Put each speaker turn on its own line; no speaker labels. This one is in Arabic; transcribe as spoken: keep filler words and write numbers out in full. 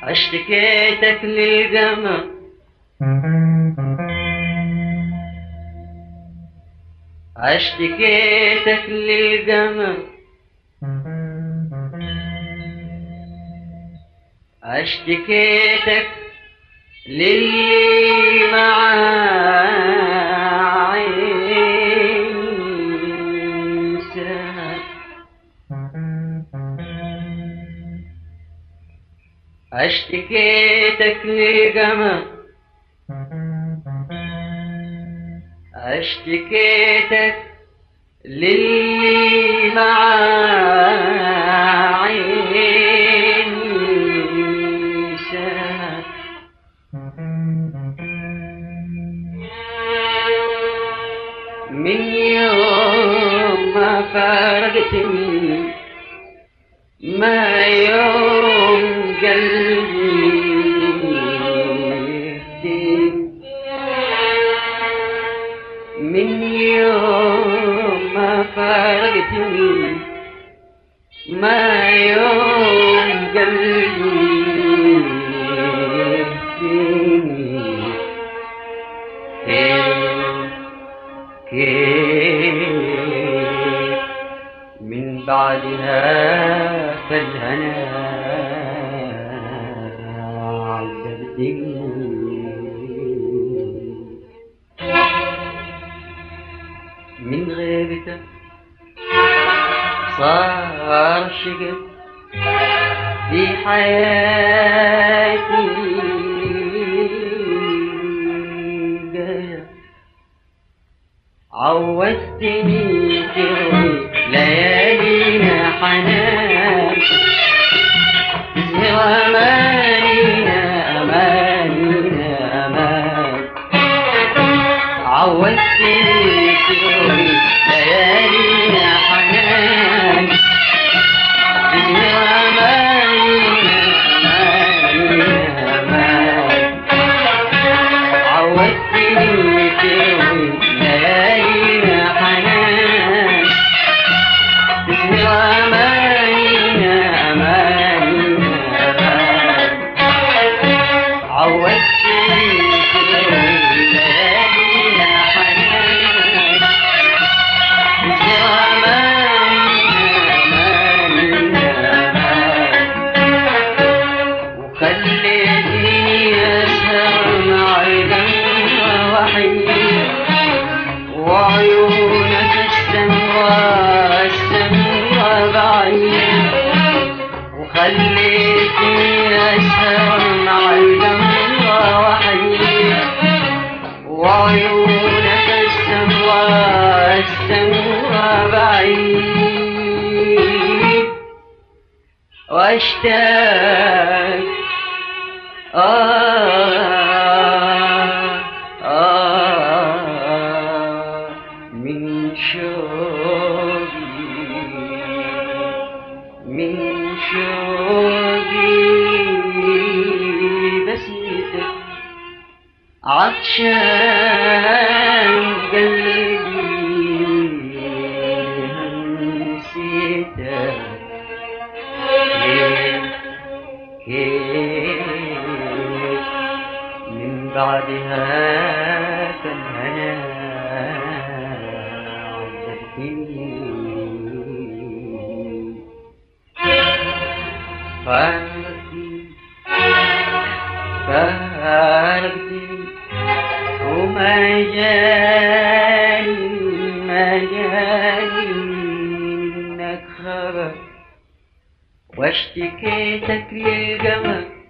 اشتكيتك للقمر اشتكيتك للقمر اشتكيتك للي مع عيسى اشتكيتك للقمر اشتكيتك للي مع عيسى من يوم ما فارقتني ما يوم قلبي يهديك من يوم ما فارقتني ما يوم قلبي يهديني كيف كيف من بعدها فالهنا عذبتني من غيبتك صار شقد في حياتي عودتني تروي ليالينا حنان تزهر أمانينا أمانينا أمان عودتني تروي ليالينا حنان تزهر أمانينا أمانينا أمان عودتني تروي ليالينا حنان تزهر أمانينا أمانينا أمان عودتني تروي ليالينا حنان تزهر أمانينا أمانينا أمان وخليتني أسهر مع القمر وحيد وعيونك السمراء السمراء بعيد وخليتني أسهر مع القمر وحيد وعيونك السمراء السمراء بعيد واشتاق آه آه من شوقي من شوقي بسمتك عطشان قلبي نسيتك كيف من بعدها فالهنا عذبتني فارقتني فارقتني وما جاني ما جاني منك خبر واشتكيتك للقمر